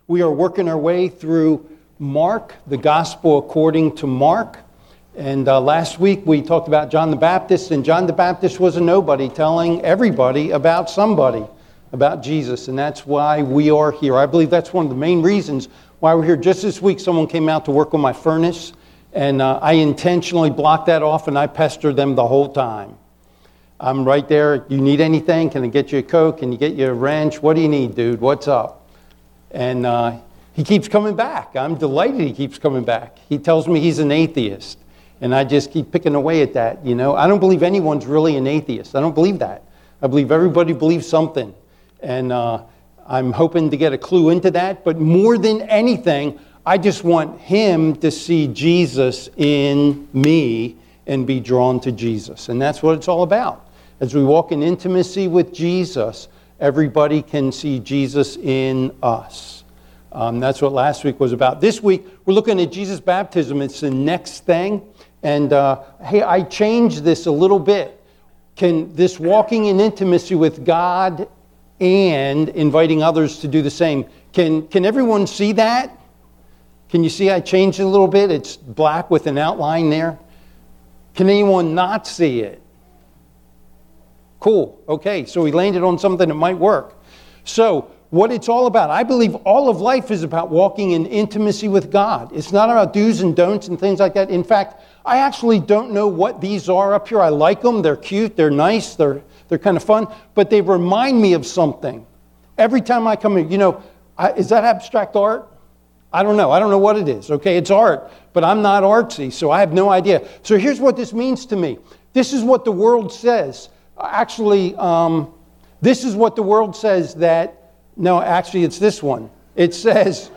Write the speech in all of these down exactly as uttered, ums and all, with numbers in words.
We are working our way through Mark, the Gospel according to Mark. And uh, last week we talked about John the Baptist, and John the Baptist was a nobody telling everybody about somebody, about Jesus. And that's why we are here. I believe that's one of the main reasons why we're here. Just this week someone came out to work on my furnace, and uh, I intentionally blocked that off, and I pestered them the whole time. I'm right there. You need anything? Can I get you a Coke? Can you get you a wrench? What do you need, dude? What's up? And uh, he keeps coming back. I'm delighted he keeps coming back. He tells me he's an atheist. And I just keep picking away at that, you know. I don't believe anyone's really an atheist. I don't believe that. I believe everybody believes something. And uh, I'm hoping to get a clue into that. But more than anything, I just want him to see Jesus in me and be drawn to Jesus. And that's what it's all about. As we walk in intimacy with Jesus, everybody can see Jesus in us. Um, that's what last week was about. This week, we're looking at Jesus' baptism. It's the next thing. And uh, hey, I changed this a little bit. Can this walking in intimacy with God and inviting others to do the same, can, can everyone see that? Can you see I changed it a little bit? It's black with an outline there. Can anyone not see it? Cool. Okay, so we landed on something that might work. So, what it's all about, I believe all of life is about walking in intimacy with God. It's not about do's and don'ts and things like that. In fact, I actually don't know what these are up here. I like them. They're cute. They're nice. They're, they're kind of fun. But they remind me of something. Every time I come in, you know, I, is that abstract art? I don't know. I don't know what it is. Okay, it's art. But I'm not artsy, so I have no idea. So here's what this means to me. This is what the world says. Actually, um, this is what the world says that, no, actually it's this one. It says,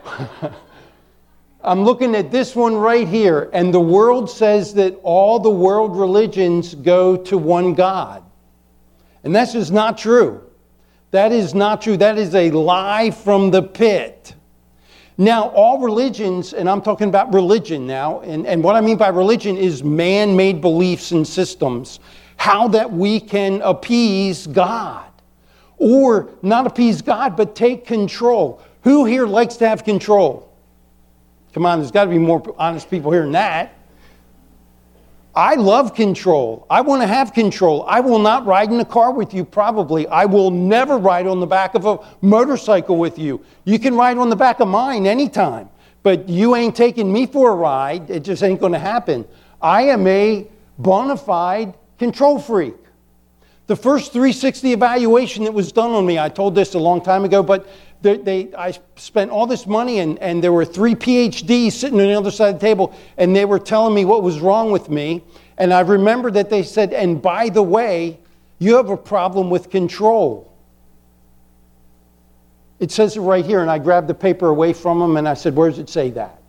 I'm looking at this one right here, and the world says that all the world religions go to one God. And that's just not true. That is not true. That is a lie from the pit. Now, all religions, and I'm talking about religion now, and, and what I mean by religion is man-made beliefs and systems. How that we can appease God. Or not appease God, but take control. Who here likes to have control? Come on, there's got to be more honest people here than that. I love control. I want to have control. I will not ride in a car with you, probably. I will never ride on the back of a motorcycle with you. You can ride on the back of mine anytime. But you ain't taking me for a ride. It just ain't going to happen. I am a bona fide control freak. The first three sixty evaluation that was done on me, I told this a long time ago, but they, they, I spent all this money, and, and there were three P H Ds sitting on the other side of the table, and they were telling me what was wrong with me. And I remember that they said, and by the way, you have a problem with control. It says it right here, and I grabbed the paper away from them, and I said, where does it say that?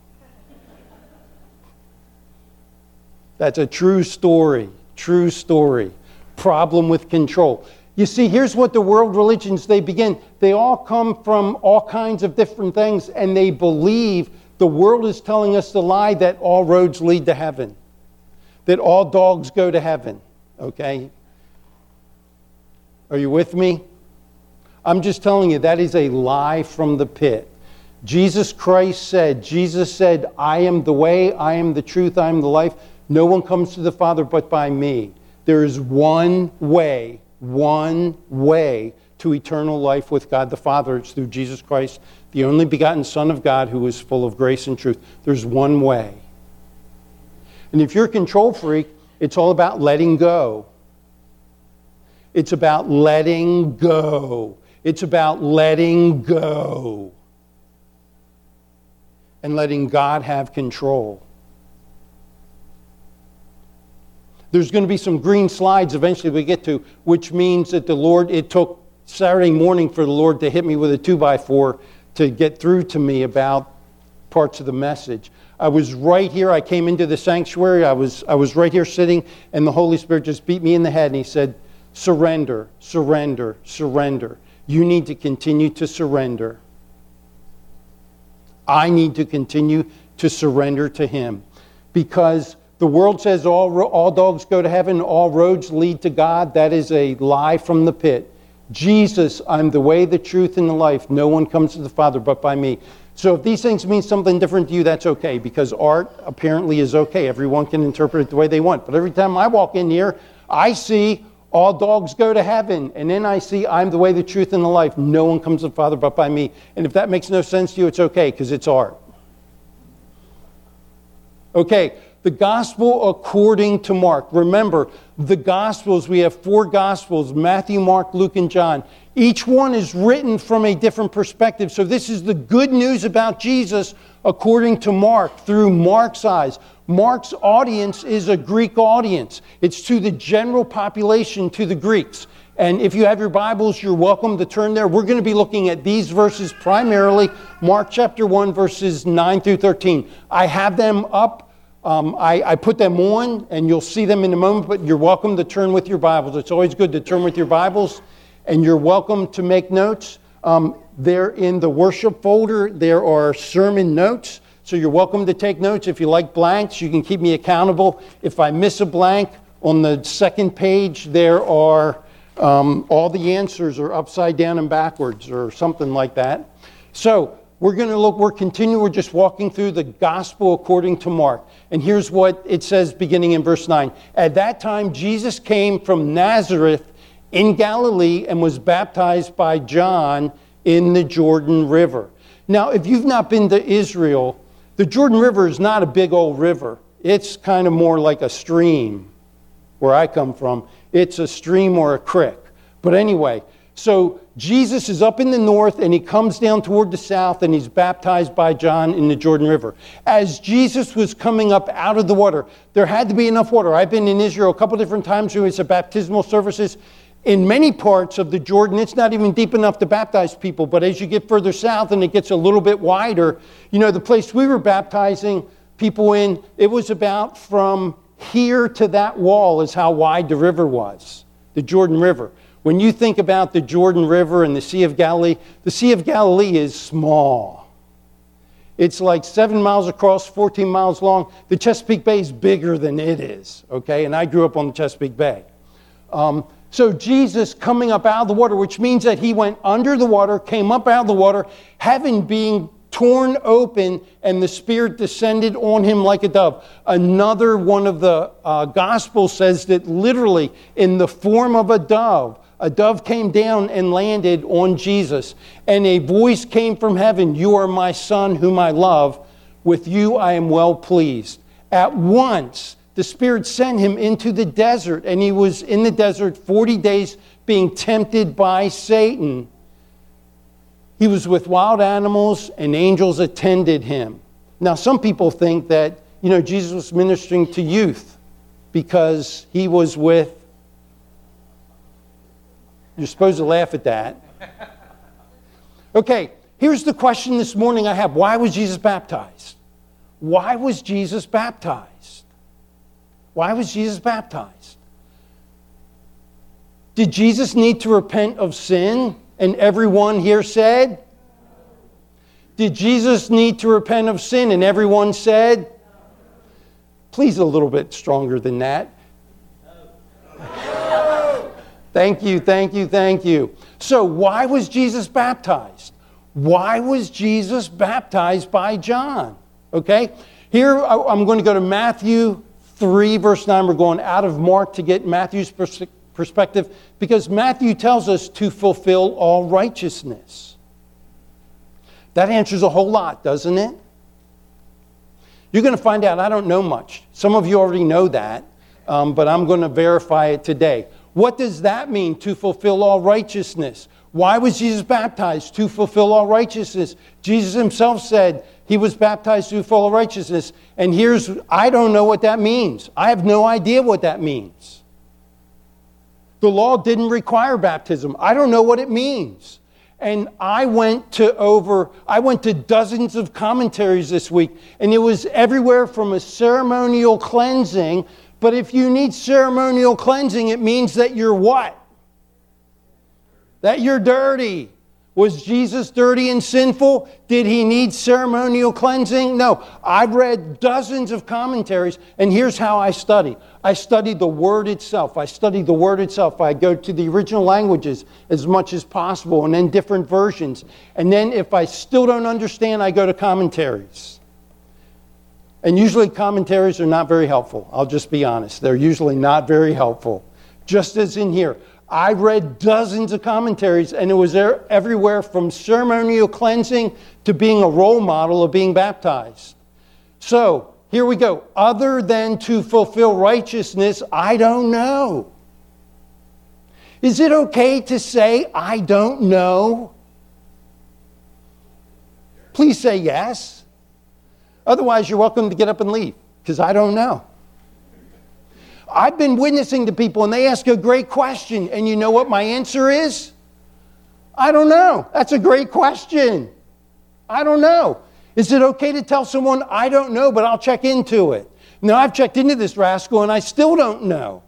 That's a true story. True story. Problem with control. You see, here's what the world religions, they begin. They all come from all kinds of different things, and they believe the world is telling us the lie that all roads lead to heaven. That all dogs go to heaven. Okay? Are you with me? I'm just telling you, that is a lie from the pit. Jesus Christ said, Jesus said, I am the way, I am the truth, I am the life. No one comes to the Father but by me. There is one way, one way to eternal life with God the Father. It's through Jesus Christ, the only begotten Son of God who is full of grace and truth. There's one way. And if you're a control freak, it's all about letting go. It's about letting go. It's about letting go. And letting God have control. There's going to be some green slides eventually we get to, which means that the Lord, it took Saturday morning for the Lord to hit me with a two by four to get through to me about parts of the message. I was right here. I came into the sanctuary. I was, I was right here sitting, and the Holy Spirit just beat me in the head, and he said, surrender, surrender, surrender. You need to continue to surrender. I need to continue to surrender to him. Because the world says all, all dogs go to heaven, all roads lead to God. That is a lie from the pit. Jesus, I'm the way, the truth, and the life. No one comes to the Father but by me. So if these things mean something different to you, that's okay, because art apparently is okay. Everyone can interpret it the way they want. But every time I walk in here, I see all dogs go to heaven. And then I see I'm the way, the truth, and the life. No one comes to the Father but by me. And if that makes no sense to you, it's okay, because it's art. Okay, the gospel according to Mark. Remember, the gospels, we have four gospels, Matthew, Mark, Luke, and John. Each one is written from a different perspective. So this is the good news about Jesus according to Mark, through Mark's eyes. Mark's audience is a Greek audience. It's to the general population, to the Greeks. And if you have your Bibles, you're welcome to turn there. We're going to be looking at these verses primarily, Mark chapter one, verses nine through thirteen. I have them up. Um, I, I put them on, and you'll see them in a moment, but you're welcome to turn with your Bibles. It's always good to turn with your Bibles, and you're welcome to make notes. Um, they're in the worship folder. There are sermon notes, so you're welcome to take notes. If you like blanks, you can keep me accountable. If I miss a blank, on the second page, there are um, all the answers are upside down and backwards, or something like that. So we're going to look, we're continuing, we're just walking through the gospel according to Mark. And here's what it says beginning in verse nine. At that time, Jesus came from Nazareth in Galilee and was baptized by John in the Jordan River. Now, if you've not been to Israel, the Jordan River is not a big old river. It's kind of more like a stream where I come from. It's a stream or a creek. But anyway, so Jesus is up in the north and he comes down toward the south and he's baptized by John in the Jordan River. As Jesus was coming up out of the water, there had to be enough water. I've been in Israel a couple different times where it's a baptismal services. In many parts of the Jordan, it's not even deep enough to baptize people. But as you get further south and it gets a little bit wider, you know, the place we were baptizing people in, it was about from here to that wall is how wide the river was, the Jordan River. When you think about the Jordan River and the Sea of Galilee, the Sea of Galilee is small. It's like seven miles across, fourteen miles long. The Chesapeake Bay is bigger than it is, okay? And I grew up on the Chesapeake Bay. Um, so Jesus coming up out of the water, which means that he went under the water, came up out of the water, heaven being torn open, and the Spirit descended on him like a dove. Another one of the uh, Gospels says that literally in the form of a dove, a dove came down and landed on Jesus. And a voice came from heaven, "You are my Son whom I love. With you I am well pleased." At once, the Spirit sent him into the desert. And he was in the desert forty days being tempted by Satan. He was with wild animals and angels attended him. Now, some people think that, you know, Jesus was ministering to youth because he was with... You're supposed to laugh at that. Okay, here's the question this morning I have. Why was Jesus baptized? Why was Jesus baptized? Why was Jesus baptized? Did Jesus need to repent of sin? And everyone here said? Did Jesus need to repent of sin? And everyone said? Please a little bit stronger than that. Thank you, thank you, thank you. So why was Jesus baptized? Why was Jesus baptized by John? Okay, here I'm going to go to Matthew three, verse nine. We're going out of Mark to get Matthew's perspective. perspective because Matthew tells us to fulfill all righteousness. That answers a whole lot, doesn't it? You're going to find out I don't know much. Some of you already know that, um, but I'm going to verify it today. What does that mean, to fulfill all righteousness? Why was Jesus baptized? To fulfill all righteousness. Jesus himself said he was baptized to fulfill all righteousness. And here's, I don't know what that means. I have no idea what that means. The law didn't require baptism. I don't know what it means. And I went to over, I went to dozens of commentaries this week, and it was everywhere from a ceremonial cleansing. But if you need ceremonial cleansing, it means that you're what? That you're dirty. Was Jesus dirty and sinful? Did he need ceremonial cleansing? No. I've read dozens of commentaries, and here's how I study. I study the Word itself. I study the Word itself. I go to the original languages as much as possible, and then different versions. And then if I still don't understand, I go to commentaries. And usually commentaries are not very helpful. I'll just be honest. They're usually not very helpful. Just as in here. I read dozens of commentaries, and it was there everywhere from ceremonial cleansing to being a role model of being baptized. So, here we go. Other than to fulfill righteousness, I don't know. Is it okay to say, I don't know? Please say yes. Otherwise, you're welcome to get up and leave, because I don't know. I've been witnessing to people and they ask a great question, and you know what my answer is? I don't know. That's a great question. I don't know. Is it okay to tell someone, I don't know, but I'll check into it? Now, I've checked into this rascal and I still don't know.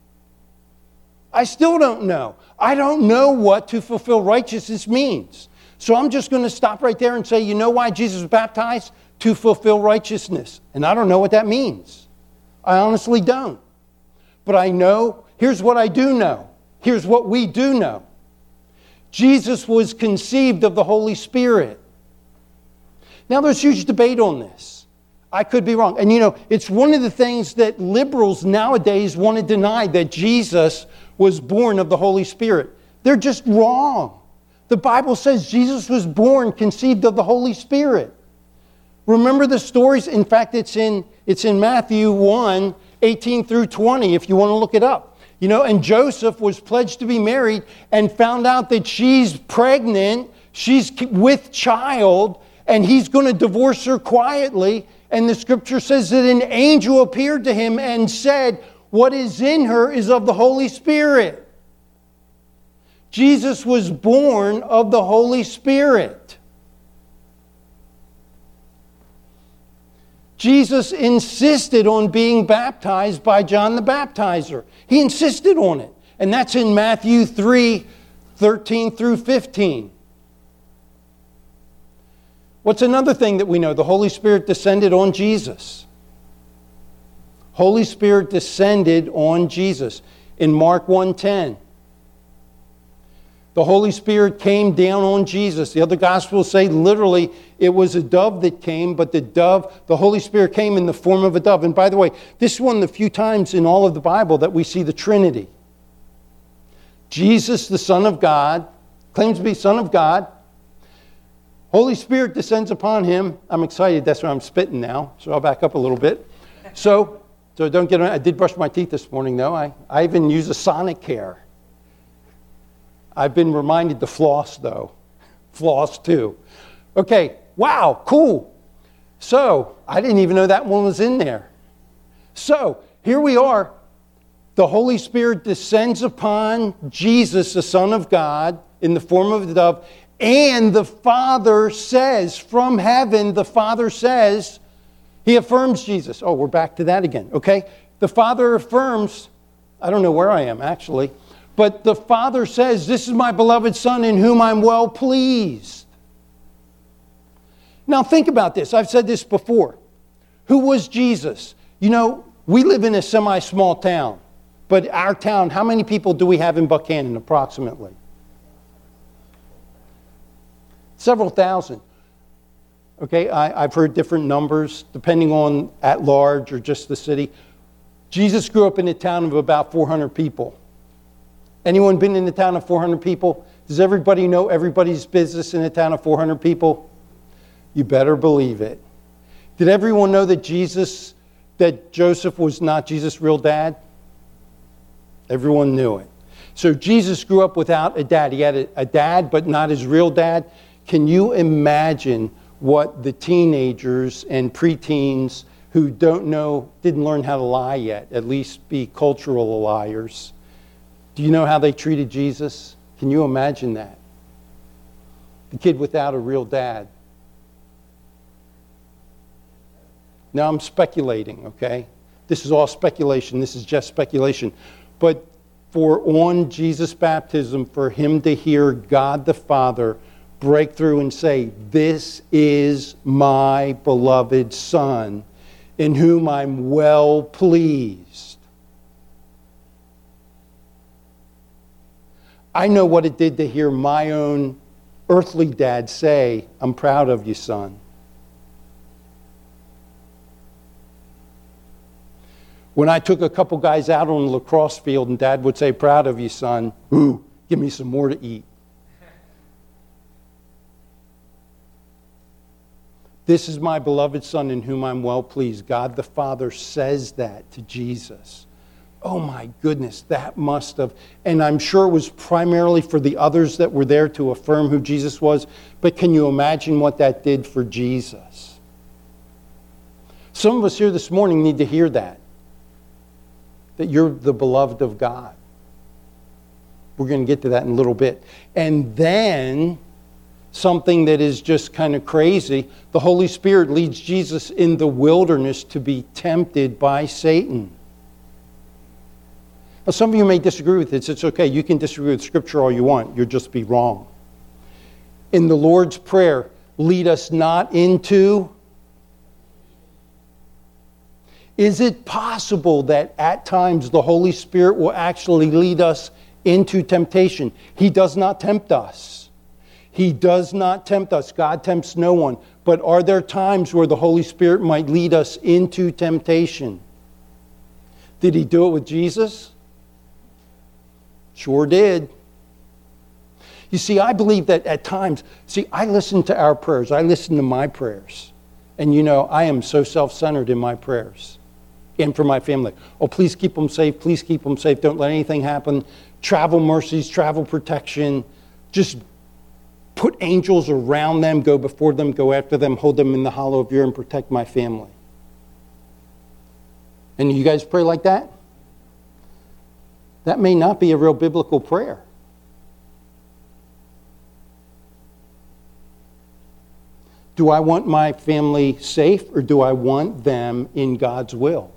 I still don't know. I don't know what to fulfill righteousness means. So I'm just going to stop right there and say, you know why Jesus was baptized? To fulfill righteousness. And I don't know what that means. I honestly don't. But I know, here's what I do know. Here's what we do know. Jesus was conceived of the Holy Spirit. Now there's huge debate on this. I could be wrong. And you know, it's one of the things that liberals nowadays want to deny, that Jesus was born of the Holy Spirit. They're just wrong. The Bible says Jesus was born, conceived of the Holy Spirit. Remember the stories? In fact, it's in, it's in Matthew one, eighteen through twenty, if you want to look it up. You know, and Joseph was pledged to be married and found out that she's pregnant, she's with child, and he's going to divorce her quietly. And the scripture says that an angel appeared to him and said, what is in her is of the Holy Spirit. Jesus was born of the Holy Spirit. Jesus insisted on being baptized by John the Baptizer. He insisted on it. And that's in Matthew three, thirteen through fifteen. What's another thing that we know? The Holy Spirit descended on Jesus. Holy Spirit descended on Jesus. In Mark one ten. The Holy Spirit came down on Jesus. The other Gospels say literally it was a dove that came, but the dove, the Holy Spirit came in the form of a dove. And by the way, this is one of the few times in all of the Bible that we see the Trinity. Jesus, the Son of God, claims to be Son of God. Holy Spirit descends upon him. I'm excited. That's why I'm spitting now. So I'll back up a little bit. So, so don't get. I did brush my teeth this morning, though. I, I even use a Sonicare. I've been reminded to floss, though. Floss, too. Okay, wow, cool. So, I didn't even know that one was in there. So, here we are. The Holy Spirit descends upon Jesus, the Son of God, in the form of a dove. And the Father says, from heaven, the Father says, he affirms Jesus. Oh, we're back to that again, okay? The Father affirms, I don't know where I am, actually. But the Father says, this is my beloved Son in whom I'm well pleased. Now think about this. I've said this before. Who was Jesus? You know, we live in a semi-small town. But our town, how many people do we have in Buchanan approximately? Several thousand. Okay, I, I've heard different numbers depending on at large or just the city. Jesus grew up in a town of about four hundred people. Anyone been in a town of four hundred people? Does everybody know everybody's business in a town of four hundred people? You better believe it. Did everyone know that Jesus, that Joseph was not Jesus' real dad? Everyone knew it. So Jesus grew up without a dad. He had a, a dad, but not his real dad. Can you imagine what the teenagers and preteens who don't know, didn't learn how to lie yet, at least be cultural liars? Do you know how they treated Jesus? Can you imagine that? The kid without a real dad. Now I'm speculating, okay? This is all speculation. This is just speculation. But for on Jesus' baptism, for him to hear God the Father break through and say, this is my beloved Son, in whom I'm well pleased. I know what it did to hear my own earthly dad say, I'm proud of you, son. When I took a couple guys out on the lacrosse field and Dad would say, proud of you, son. Ooh, give me some more to eat. This is my beloved Son in whom I'm well pleased. God the Father says that to Jesus. Oh my goodness, that must have, and I'm sure it was primarily for the others that were there to affirm who Jesus was, but can you imagine what that did for Jesus? Some of us here this morning need to hear that. That you're the beloved of God. We're going to get to that in a little bit. And then, something that is just kind of crazy, the Holy Spirit leads Jesus in the wilderness to be tempted by Satan. Now, some of you may disagree with this. It's okay. You can disagree with Scripture all you want. You'll just be wrong. In the Lord's Prayer, lead us not into... Is it possible that at times the Holy Spirit will actually lead us into temptation? He does not tempt us. He does not tempt us. God tempts no one. But are there times where the Holy Spirit might lead us into temptation? Did he do it with Jesus? Sure did. You see, I believe that at times, see, I listen to our prayers. I listen to my prayers. And you know, I am so self-centered in my prayers. And for my family. Oh, please keep them safe. Please keep them safe. Don't let anything happen. Travel mercies, travel protection. Just put angels around them, go before them, go after them, hold them in the hollow of your hand, and protect my family. And you guys pray like that? That may not be a real biblical prayer. Do I want my family safe, or do I want them in God's will?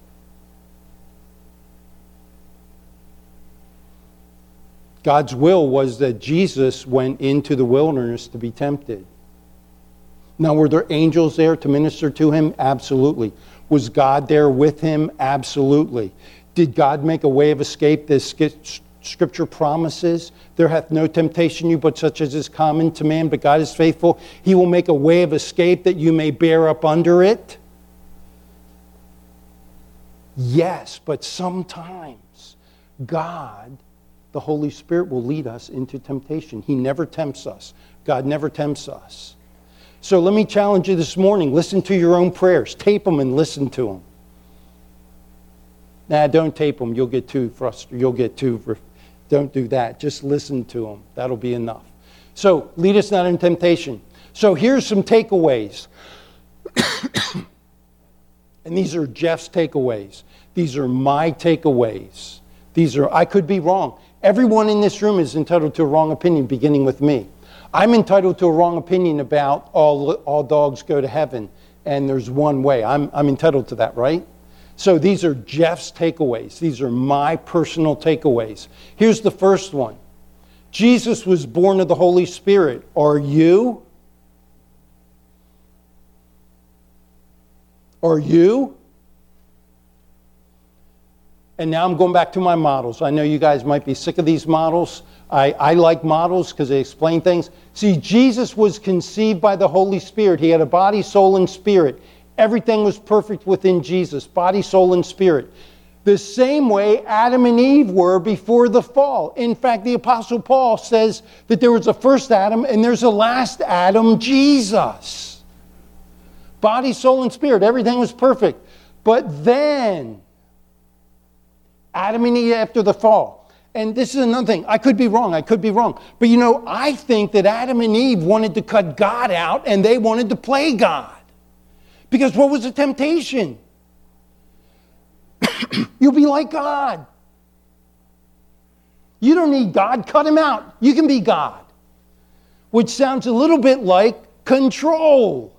God's will was that Jesus went into the wilderness to be tempted. Now, were there angels there to minister to him? Absolutely. Was God there with him? Absolutely. Did God make a way of escape as Scripture promises? There hath no temptation you but such as is common to man, but God is faithful. He will make a way of escape that you may bear up under it. Yes, but sometimes God, the Holy Spirit, will lead us into temptation. He never tempts us. God never tempts us. So let me challenge you this morning. Listen to your own prayers. Tape them and listen to them. Nah, don't tape them. You'll get too frustrated. You'll get too... Don't do that. Just listen to them. That'll be enough. So, lead us not in temptation. So here's some takeaways. And these are Jeff's takeaways. These are my takeaways. These are, I could be wrong. Everyone in this room is entitled to a wrong opinion, beginning with me. I'm entitled to a wrong opinion about all, all dogs go to heaven, and there's one way. I'm, I'm entitled to that, right? So these are Jeff's takeaways. These are my personal takeaways. Here's the first one. Jesus was born of the Holy Spirit. Are you? Are you? And now I'm going back to my models. I know you guys might be sick of these models. I, I like models because they explain things. See, Jesus was conceived by the Holy Spirit. He had a body, soul, and spirit. Everything was perfect within Jesus, body, soul, and spirit. The same way Adam and Eve were before the fall. In fact, the Apostle Paul says that there was a first Adam and there's a last Adam, Jesus. Body, soul, and spirit, everything was perfect. But then, Adam and Eve after the fall. And this is another thing. I could be wrong. I could be wrong. But you know, I think that Adam and Eve wanted to cut God out and they wanted to play God. Because what was the temptation? You'll be like God. You don't need God. Cut him out. You can be God. Which sounds a little bit like control.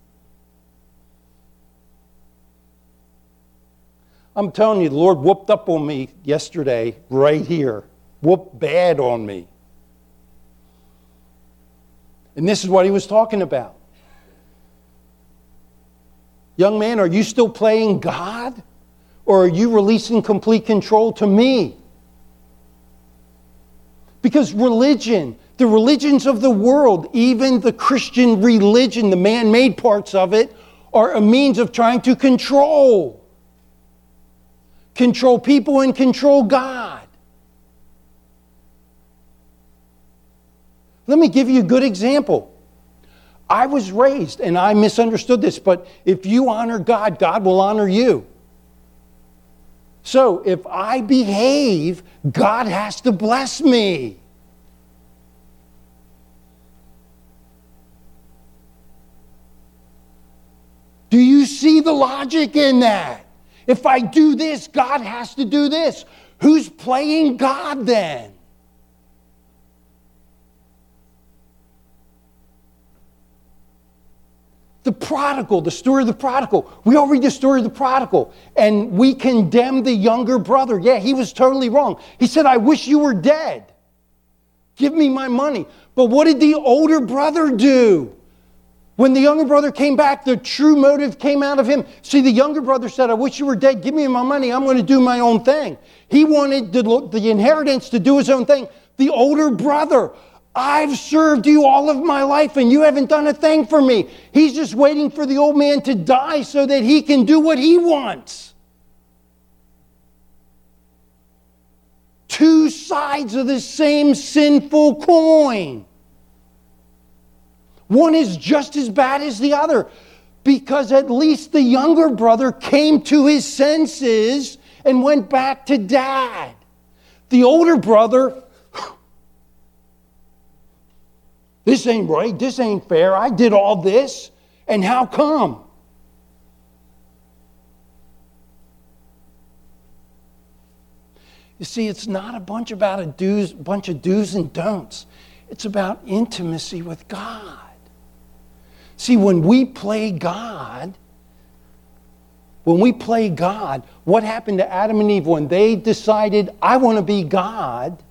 I'm telling you, the Lord whooped up on me yesterday, right here. Whooped bad on me. And this is what he was talking about. Young man, are you still playing God? Or are you releasing complete control to me? Because religion, the religions of the world, even the Christian religion, the man-made parts of it, are a means of trying to control. Control people and control God. Let me give you a good example. I was raised, and I misunderstood this, but if you honor God, God will honor you. So if I behave, God has to bless me. Do you see the logic in that? If I do this, God has to do this. Who's playing God then? The prodigal, the story of the prodigal. We all read the story of the prodigal, and we condemn the younger brother. Yeah, he was totally wrong. He said, I wish you were dead. Give me my money. But what did the older brother do? When the younger brother came back, the true motive came out of him. See, the younger brother said, I wish you were dead. Give me my money. I'm going to do my own thing. He wanted the, the inheritance to do his own thing. The older brother, I've served you all of my life and you haven't done a thing for me. He's just waiting for the old man to die so that he can do what he wants. Two sides of the same sinful coin. One is just as bad as the other, because at least the younger brother came to his senses and went back to dad. The older brother, this ain't right, this ain't fair, I did all this, and how come? You see, it's not a bunch about a do's, bunch of do's and don'ts. It's about intimacy with God. See, when we play God, when we play God, what happened to Adam and Eve when they decided, I want to be God?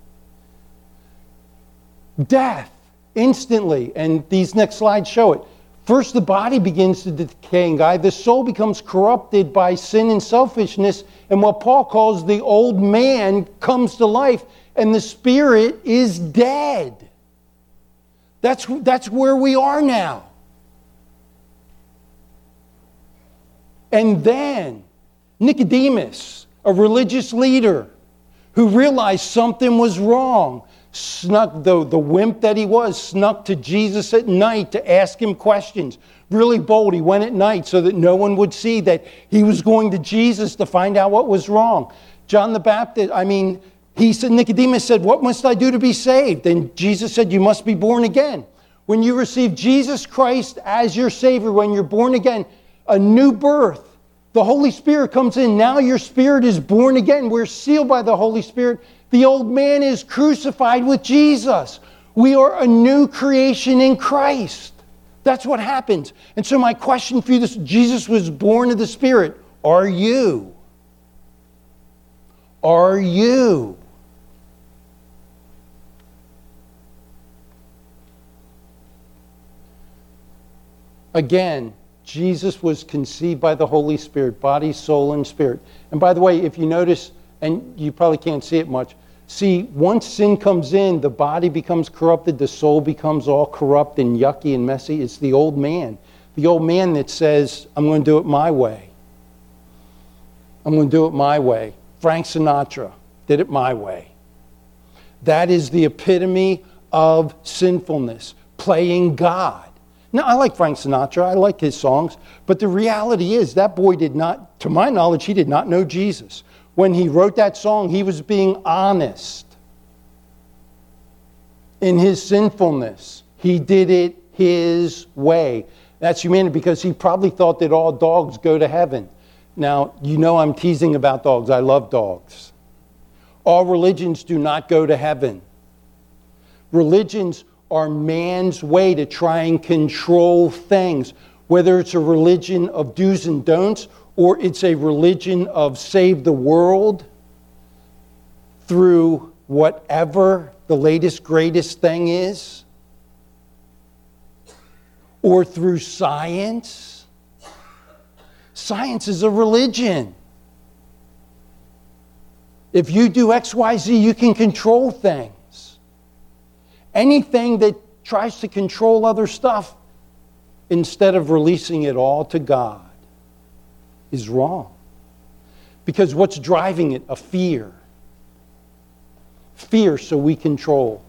Death, instantly. And these next slides show it. First, the body begins to decay and die. The soul becomes corrupted by sin and selfishness. And what Paul calls the old man comes to life. And the spirit is dead. That's, that's where we are now. And then Nicodemus, a religious leader who realized something was wrong, snuck, the, the wimp that he was, snuck to Jesus at night to ask him questions. Really bold. He went at night so that no one would see that he was going to Jesus to find out what was wrong. John the Baptist, I mean, he said, Nicodemus said, what must I do to be saved? And Jesus said, you must be born again. When you receive Jesus Christ as your Savior, when you're born again, a new birth. The Holy Spirit comes in. Now your spirit is born again. We're sealed by the Holy Spirit. The old man is crucified with Jesus. We are a new creation in Christ. That's what happens. And so my question for you is, Jesus was born of the Spirit. Are you? Are you? Again, Jesus was conceived by the Holy Spirit, body, soul, and spirit. And by the way, if you notice, and you probably can't see it much, see, once sin comes in, the body becomes corrupted, the soul becomes all corrupt and yucky and messy. It's the old man. The old man that says, I'm going to do it my way. I'm going to do it my way. Frank Sinatra did it my way. That is the epitome of sinfulness, playing God. Now, I like Frank Sinatra. I like his songs. But the reality is that boy did not, to my knowledge, he did not know Jesus. When he wrote that song, he was being honest in his sinfulness. He did it his way. That's humanity, because he probably thought that all dogs go to heaven. Now, you know I'm teasing about dogs. I love dogs. All religions do not go to heaven. Religions are man's way to try and control things, whether it's a religion of do's and don'ts or it's a religion of save the world through whatever the latest, greatest thing is. or through science. Science is a religion. If you do X, Y, Z, you can control things. Anything that tries to control other stuff instead of releasing it all to God is wrong. Because what's driving it? A fear. Fear, so we control.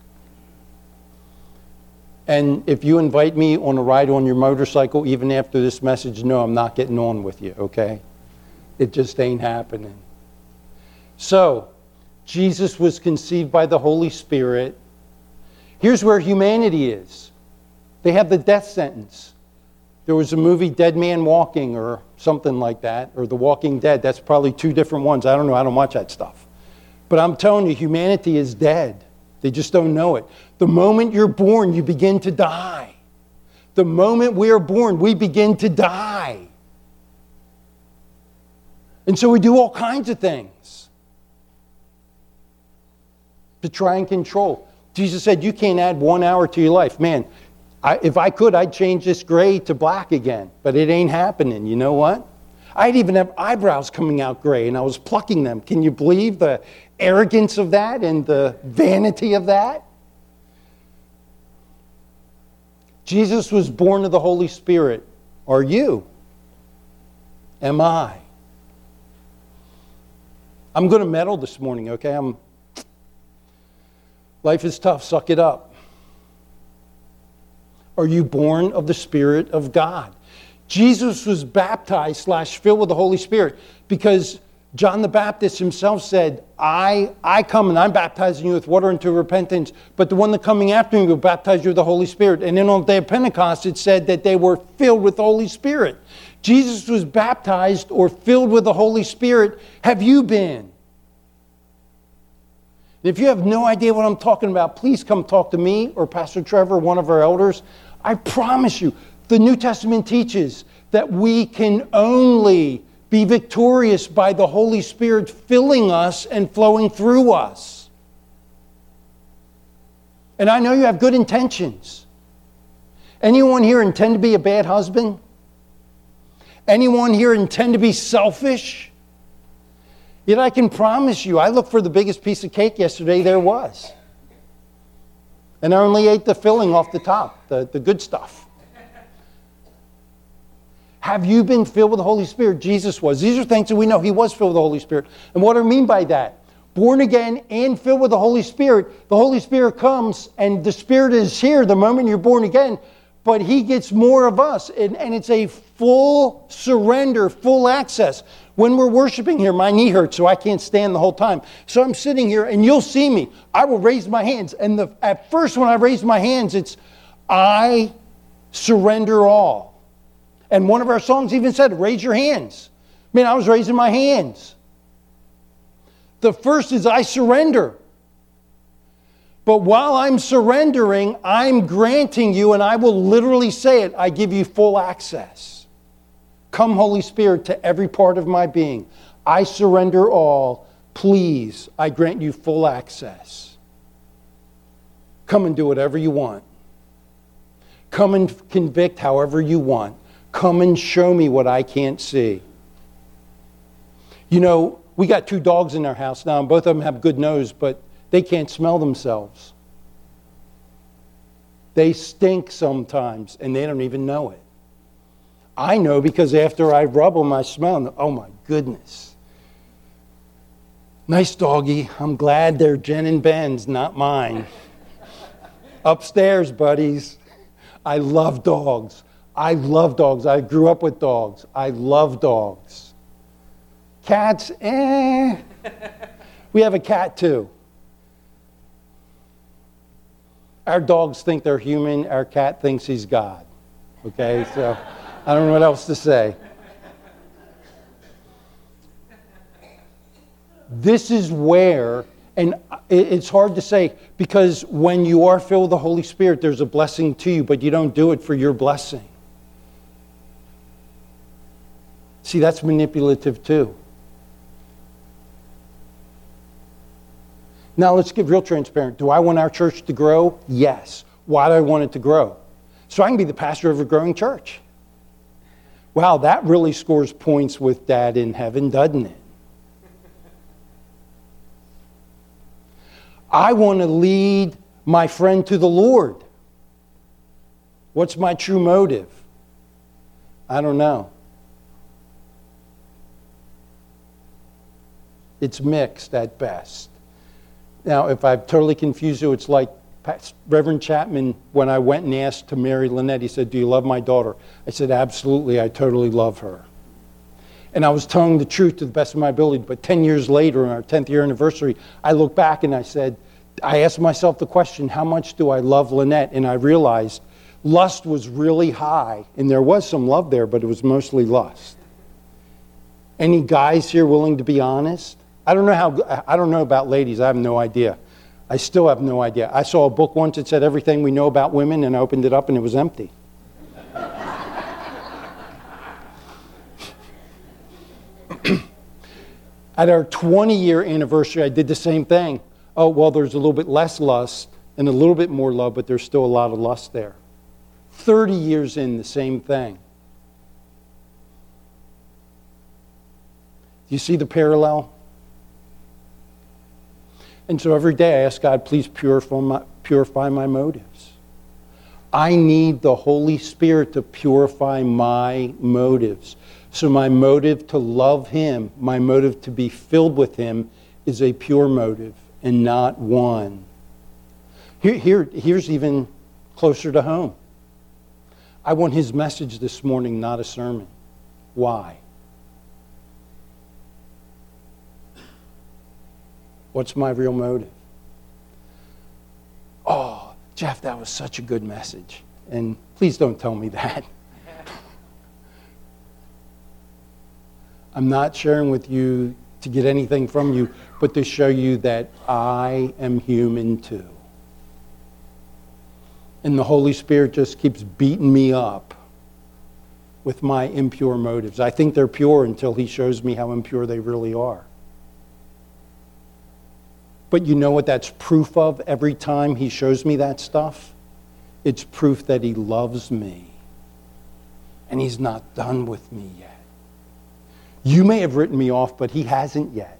And if you invite me on a ride on your motorcycle, even after this message, no, I'm not getting on with you, okay? It just ain't happening. So, Jesus was conceived by the Holy Spirit. Here's where humanity is. They have the death sentence. There was a movie, Dead Man Walking, or something like that, or The Walking Dead. That's probably two different ones. I don't know. I don't watch that stuff. But I'm telling you, humanity is dead. They just don't know it. The moment you're born, you begin to die. The moment we are born, we begin to die. And so we do all kinds of things to try and control. Jesus said, you can't add one hour to your life. Man, I, if I could, I'd change this gray to black again. But it ain't happening. You know what? I'd even have eyebrows coming out gray, and I was plucking them. Can you believe the arrogance of that and the vanity of that? Jesus was born of the Holy Spirit. Are you? Am I? I'm going to meddle this morning, okay? I'm. Life is tough. Suck it up. Are you born of the Spirit of God? Jesus was baptized slash filled with the Holy Spirit because John the Baptist himself said, I, I come and I'm baptizing you with water unto repentance, but the one that coming after me will baptize you with the Holy Spirit. And then on the day of Pentecost, it said that they were filled with the Holy Spirit. Jesus was baptized or filled with the Holy Spirit. Have you been? If you have no idea what I'm talking about, please come talk to me or Pastor Trevor, one of our elders. I promise you, the New Testament teaches that we can only be victorious by the Holy Spirit filling us and flowing through us. And I know you have good intentions. Anyone here intend to be a bad husband? Anyone here intend to be selfish? Yet I can promise you, I looked for the biggest piece of cake yesterday there was. And I only ate the filling off the top, the, the good stuff. Have you been filled with the Holy Spirit? Jesus was. These are things that we know. He was filled with the Holy Spirit. And what do I mean by that? Born again and filled with the Holy Spirit. The Holy Spirit comes and the Spirit is here the moment you're born again. But He gets more of us. And, and it's a full surrender, full access. When we're worshiping here, my knee hurts, so I can't stand the whole time. So I'm sitting here, and you'll see me. I will raise my hands. And the, at first, when I raise my hands, it's, I surrender all. And one of our songs even said, raise your hands. Man, I was raising my hands. The first is, I surrender. But while I'm surrendering, I'm granting you, and I will literally say it, I give you full access. Come, Holy Spirit, to every part of my being. I surrender all. Please, I grant you full access. Come and do whatever you want. Come and convict however you want. Come and show me what I can't see. You know, we got two dogs in our house now, and both of them have good nose, but they can't smell themselves. They stink sometimes, and they don't even know it. I know because after I rub them, I smell them. Oh my goodness. Nice doggy. I'm glad they're Jen and Ben's, not mine. Upstairs, buddies. I love dogs. I love dogs. I grew up with dogs. I love dogs. Cats, eh. We have a cat too. Our dogs think they're human. Our cat thinks he's God. Okay, so I don't know what else to say. This is where, and it's hard to say, because when you are filled with the Holy Spirit, there's a blessing to you, but you don't do it for your blessing. See, that's manipulative too. Now let's get real transparent. Do I want our church to grow? Yes. Why do I want it to grow? so I can be the pastor of a growing church. Wow, that really scores points with Dad in heaven, doesn't it? I want to lead my friend to the Lord. What's my true motive? I don't know. It's mixed at best. Now, if I've totally confused you, it's like Reverend Chapman, when I went and asked to marry Lynette, he said, "Do you love my daughter?" I said, "Absolutely, I totally love her." And I was telling the truth to the best of my ability, but ten years later, on our tenth year anniversary, I looked back and I said, I asked myself the question, how much do I love Lynette? And I realized lust was really high, and there was some love there, but it was mostly lust. Any guys here willing to be honest? I don't know how. I don't know about ladies. I have no idea. I still have no idea. I saw a book once that said everything we know about women, and I opened it up and it was empty. At our twenty-year anniversary, I did the same thing. Oh, well, there's a little bit less lust and a little bit more love, but there's still a lot of lust there. thirty years in, the same thing. Do you see the parallel? And so every day I ask God, please purify my, purify my motives. I need the Holy Spirit to purify my motives. So my motive to love Him, my motive to be filled with Him, is a pure motive and not one. Here, here, here's even closer to home. I want His message this morning, not a sermon. Why? What's my real motive? Oh, Jeff, that was such a good message. And please don't tell me that. I'm not sharing with you to get anything from you, but to show you that I am human too. And the Holy Spirit just keeps beating me up with my impure motives. I think they're pure until He shows me how impure they really are. But you know what that's proof of every time He shows me that stuff? It's proof that He loves me. And He's not done with me yet. You may have written me off, but He hasn't yet.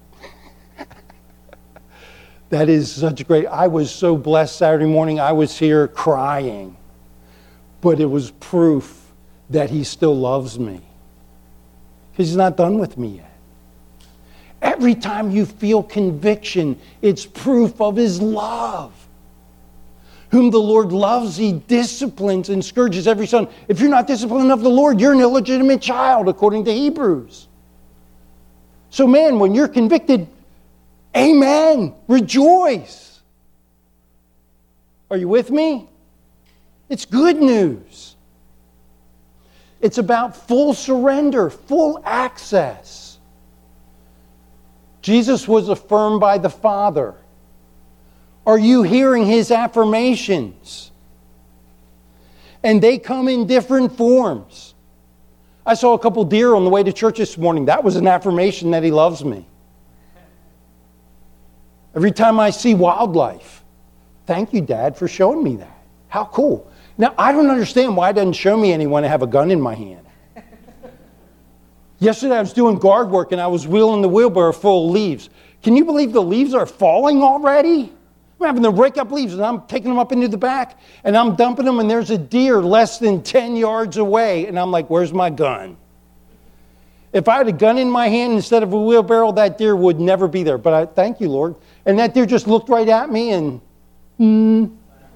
That is such great. I was so blessed Saturday morning. I was here crying. But it was proof that He still loves me. Because He's not done with me yet. Every time you feel conviction, it's proof of His love. Whom the Lord loves, He disciplines and scourges every son. If you're not disciplined of the Lord, you're an illegitimate child, according to Hebrews. So man, when you're convicted, amen, rejoice. Are you with me? It's good news. It's about full surrender, full access. Jesus was affirmed by the Father. Are you hearing His affirmations? And they come in different forms. I saw a couple deer on the way to church this morning. That was an affirmation that He loves me. Every time I see wildlife, thank you, Dad, for showing me that. How cool. Now, I don't understand why it doesn't show me any when I have a gun in my hand. Yesterday I was doing guard work and I was wheeling the wheelbarrow full of leaves. Can you believe the leaves are falling already? I'm having to rake up leaves and I'm taking them up into the back and I'm dumping them and there's a deer less than ten yards away and I'm like, where's my gun? If I had a gun in my hand instead of a wheelbarrow, that deer would never be there. But I thank you, Lord. And that deer just looked right at me and, hmm.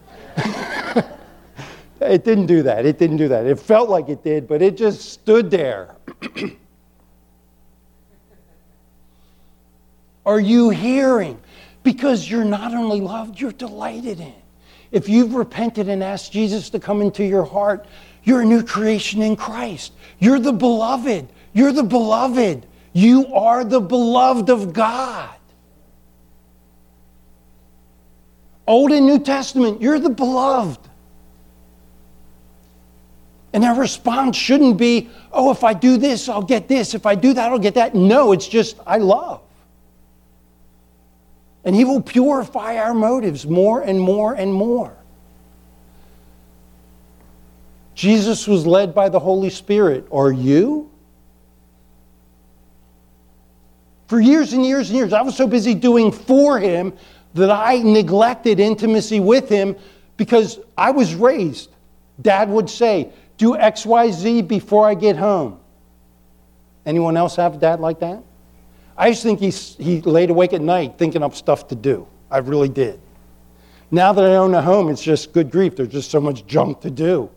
It didn't do that. It didn't do that. It felt like it did, but it just stood there. Are you hearing? Because you're not only loved, you're delighted in. If you've repented and asked Jesus to come into your heart, you're a new creation in Christ. You're the beloved. You're the beloved. You are the beloved of God. Old and New Testament, you're the beloved. And our response shouldn't be, oh, if I do this, I'll get this. If I do that, I'll get that. No, it's just, I love. And He will purify our motives more and more and more. Jesus was led by the Holy Spirit. Are you? For years and years and years, I was so busy doing for him that I neglected intimacy with him because I was raised. Dad would say, do X, Y, Z before I get home. Anyone else have a dad like that? I used to think he, he laid awake at night thinking up stuff to do. I really did. Now that I own a home, it's just good grief. There's just so much junk to do.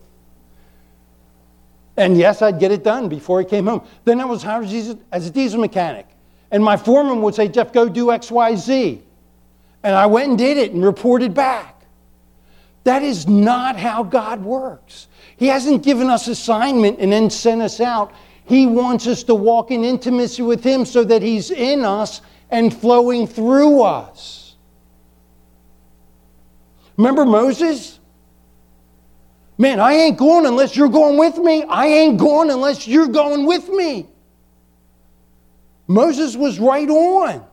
And yes, I'd get it done before he came home. Then I was hired as a diesel mechanic. And my foreman would say, Jeff, go do X, Y, Z. And I went and did it and reported back. That is not how God works. He hasn't given us assignment and then sent us out. He wants us to walk in intimacy with him so that he's in us and flowing through us. Remember Moses? Man, I ain't going unless you're going with me. I ain't going unless you're going with me. Moses was right on.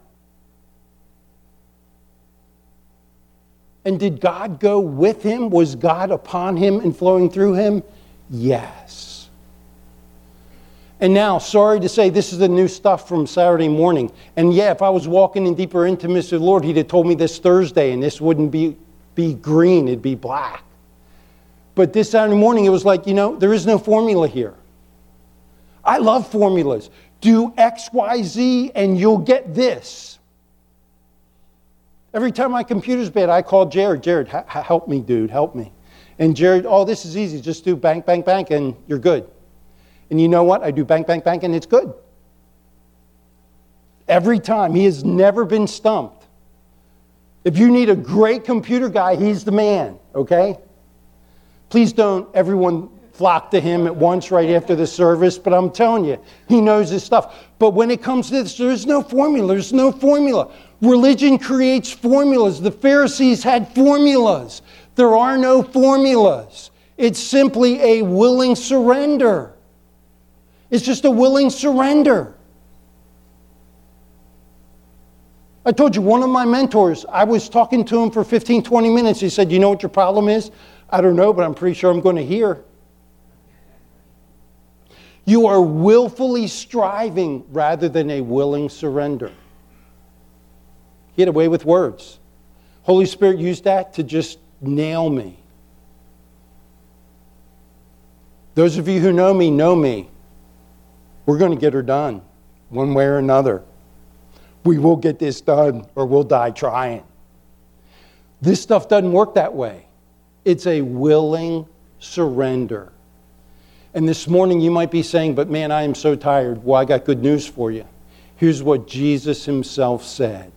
And did God go with him? Was God upon him and flowing through him? Yes. And now, sorry to say, this is the new stuff from Saturday morning. And yeah, if I was walking in deeper intimacy with the Lord, he'd have told me this Thursday, and this wouldn't be, be green, it'd be black. But this Saturday morning, it was like, you know, there is no formula here. I love formulas. Do X, Y, Z, and you'll get this. Every time my computer's bad, I call Jared. Jared, ha- help me, dude, help me. And Jared, oh, this is easy. Just do bank, bank, bank, and you're good. And you know what? I do bank, bank, bank, and it's good. Every time. He has never been stumped. If you need a great computer guy, he's the man, okay? Please don't everyone flock to him at once right after the service, but I'm telling you, he knows his stuff. But when it comes to this, there is no formula. There's no formula. Religion creates formulas. The Pharisees had formulas. There are no formulas. It's simply a willing surrender. It's just a willing surrender. I told you, one of my mentors, I was talking to him for fifteen, twenty minutes. He said, you know what your problem is? I don't know, but I'm pretty sure I'm going to hear. You are willfully striving rather than a willing surrender. He had a way with words. Holy Spirit used that to just nail me. Those of you who know me, know me. We're going to get her done, one way or another. We will get this done, or we'll die trying. This stuff doesn't work that way. It's a willing surrender. And this morning you might be saying, but man, I am so tired. Well, I got good news for you. Here's what Jesus himself said.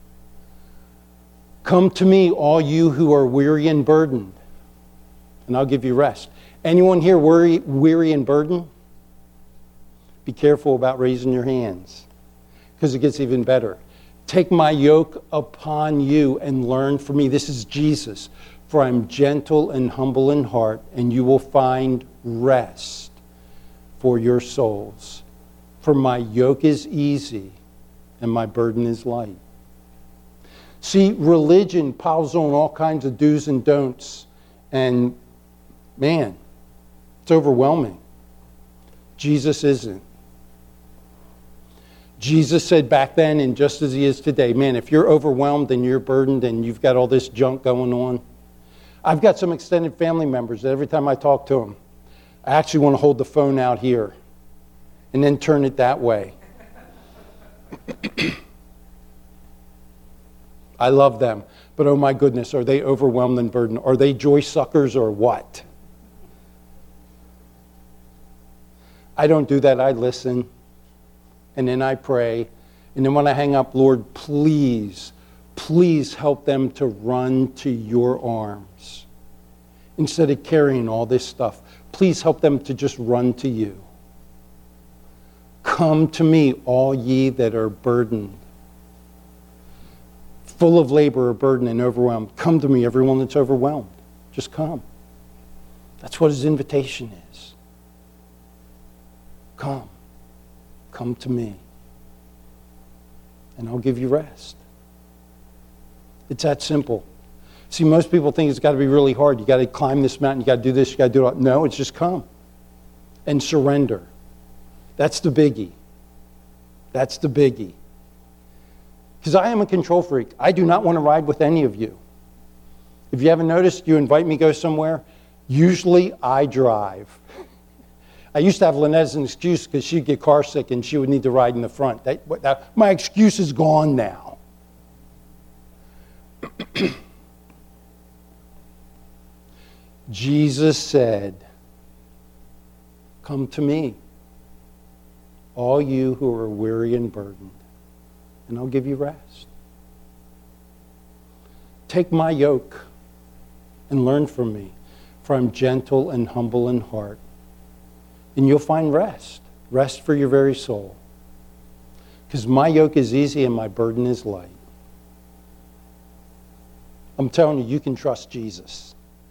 Come to me, all you who are weary and burdened, and I'll give you rest. Anyone here weary, weary and burdened? Be careful about raising your hands, because it gets even better. Take my yoke upon you and learn from me. This is Jesus. For I am gentle and humble in heart, and you will find rest for your souls. For my yoke is easy, and my burden is light. See, religion piles on all kinds of do's and don'ts, and man, it's overwhelming. Jesus isn't. Jesus said back then, and just as he is today, man, if you're overwhelmed and you're burdened and you've got all this junk going on, I've got some extended family members that every time I talk to them, I actually want to hold the phone out here and then turn it that way. I love them, but oh my goodness, are they overwhelmed and burdened? Are they joy suckers or what? I don't do that. I listen, and then I pray, and then when I hang up, Lord, please, please help them to run to your arms. Instead of carrying all this stuff, please help them to just run to you. Come to me, all ye that are burdened, full of labor or burden and overwhelmed. Come to me, everyone that's overwhelmed. Just come. That's what his invitation is. Come. Come to me. And I'll give you rest. It's that simple. See, most people think it's got to be really hard. You got to climb this mountain. You got to do this. You got to do it. No, it's just come and surrender. That's the biggie. That's the biggie. Because I am a control freak. I do not want to ride with any of you. If you haven't noticed, you invite me to go somewhere, usually I drive. I used to have Lynette as an excuse because she'd get car sick and she would need to ride in the front. That, that, my excuse is gone now. Jesus said, "Come to me, all you who are weary and burdened, and I'll give you rest. Take my yoke and learn from me, for I'm gentle and humble in heart, and you'll find rest, rest for your very soul. Because my yoke is easy and my burden is light." I'm telling you, you can trust Jesus.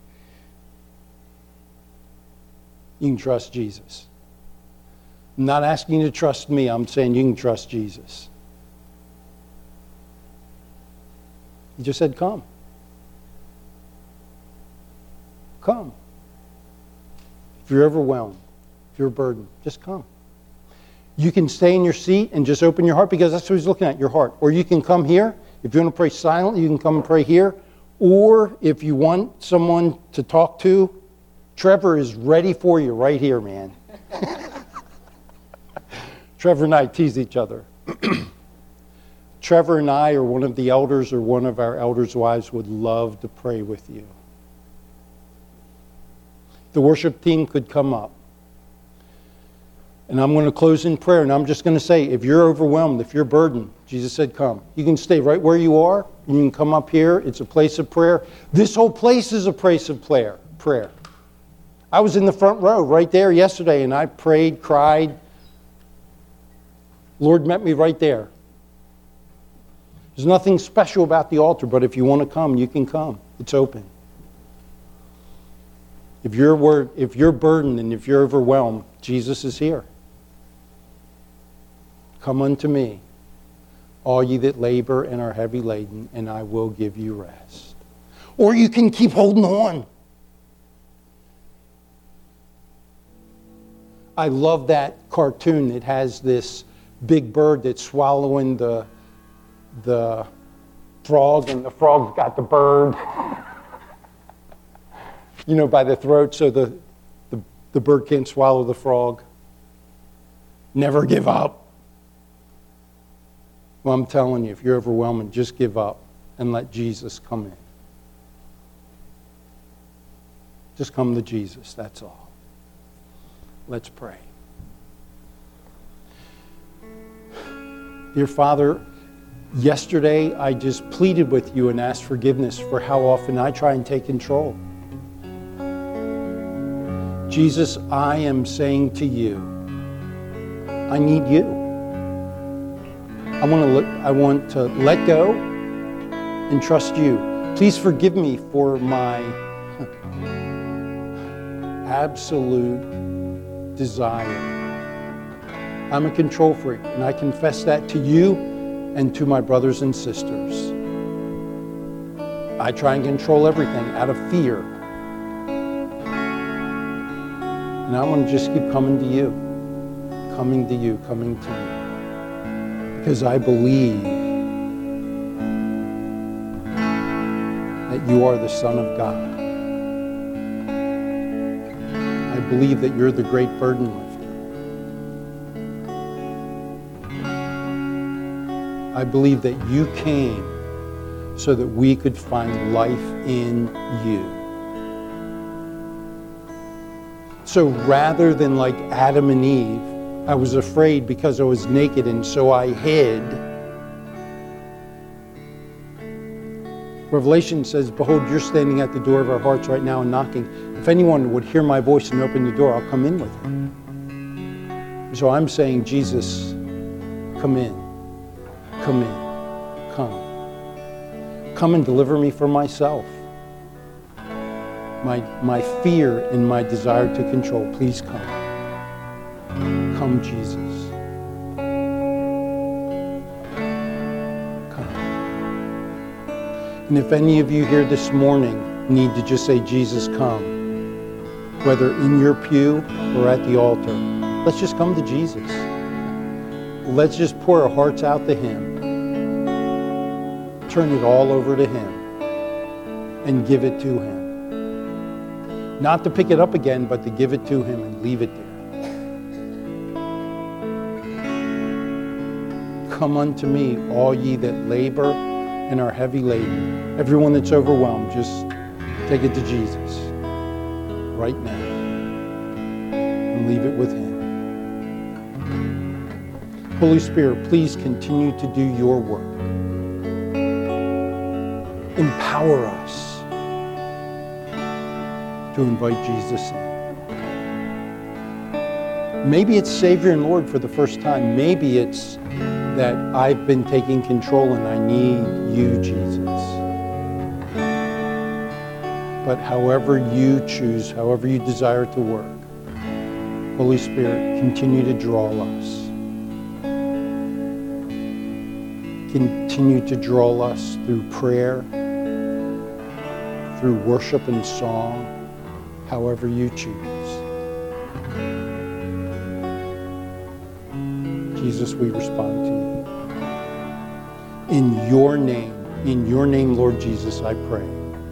You can trust Jesus. I'm not asking you to trust me. I'm saying you can trust Jesus. He just said, come. Come. If you're overwhelmed, if you're burdened, just come. You can stay in your seat and just open your heart, because that's what he's looking at, your heart. Or you can come here. If you want to pray silently, you can come and pray here. Or if you want someone to talk to, Trevor is ready for you right here, man. Trevor and I tease each other. Trevor and I, or one of the elders or one of our elders' wives, would love to pray with you. The worship team could come up. And I'm going to close in prayer, and I'm just going to say, if you're overwhelmed, if you're burdened, Jesus said come. You can stay right where you are. You can come up here. It's a place of prayer. This whole place is a place of prayer. Prayer. I was in the front row right there yesterday, and I prayed, cried. Lord met me right there. There's nothing special about the altar, but if you want to come, you can come. It's open. If you're wor- if you're burdened and if you're overwhelmed, Jesus is here. Come unto me, all ye that labor and are heavy laden, and I will give you rest. Or you can keep holding on. I love that cartoon. It has this big bird that's swallowing the, the frog, and the frog's got the bird, you know, by the throat, so the, the, the bird can't swallow the frog. Never give up. Well, I'm telling you, if you're overwhelmed, just give up and let Jesus come in. Just come to Jesus, that's all. Let's pray. Dear Father, yesterday I just pleaded with you and asked forgiveness for how often I try and take control. Jesus, I am saying to you, I need you. I want to let, I want to let go and trust you. Please forgive me for my absolute desire. I'm a control freak, and I confess that to you and to my brothers and sisters. I try and control everything out of fear. And I want to just keep coming to you, coming to you, coming to you. Because I believe that you are the Son of God. I believe that you're the great burden lifter. I believe that you came so that we could find life in you. So rather than like Adam and Eve, I was afraid because I was naked and so I hid. Revelation says, behold, you're standing at the door of our hearts right now and knocking. If anyone would hear my voice and open the door, I'll come in with him. So I'm saying, Jesus, come in. Come in. Come. Come and deliver me from myself. My, my fear and my desire to control. Please come. Come, Jesus. Come. And if any of you here this morning need to just say, Jesus, come, whether in your pew or at the altar, let's just come to Jesus. Let's just pour our hearts out to Him. Turn it all over to Him and give it to Him. Not to pick it up again, but to give it to Him and leave it there. Come unto me, all ye that labor and are heavy laden. Everyone that's overwhelmed, just take it to Jesus right now and leave it with Him. Holy Spirit, please continue to do your work. Empower us to invite Jesus in. Maybe it's Savior and Lord for the first time. Maybe it's that I've been taking control and I need you, Jesus. But however you choose, however you desire to work, Holy Spirit, continue to draw us. Continue to draw us through prayer, through worship and song, however you choose. Jesus, we respond to you. In your name, in your name, Lord Jesus, I pray.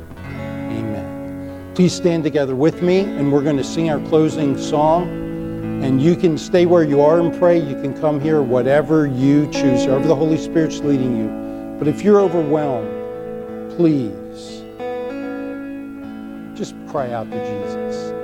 Amen. Please stand together with me, and we're going to sing our closing song. And you can stay where you are and pray. You can come here, whatever you choose, however the Holy Spirit's leading you. But if you're overwhelmed, please just cry out to Jesus.